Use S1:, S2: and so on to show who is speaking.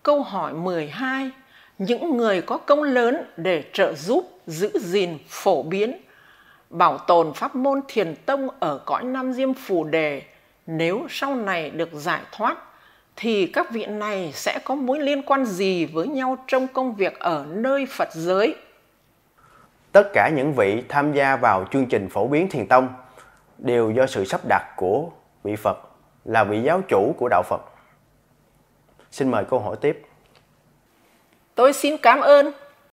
S1: câu hỏi 12, những người có công lớn để trợ giúp giữ gìn, phổ biến, bảo tồn pháp môn Thiền tông ở cõi Nam Diêm Phù Đề, nếu sau này được giải thoát, thì các vị này sẽ có mối liên quan gì với nhau trong công việc ở nơi Phật giới?
S2: Tất cả những vị tham gia vào chương trình phổ biến Thiền tông đều do sự sắp đặt của vị Phật, là vị giáo chủ của đạo Phật. Xin mời câu hỏi tiếp.
S1: Tôi xin cảm ơn.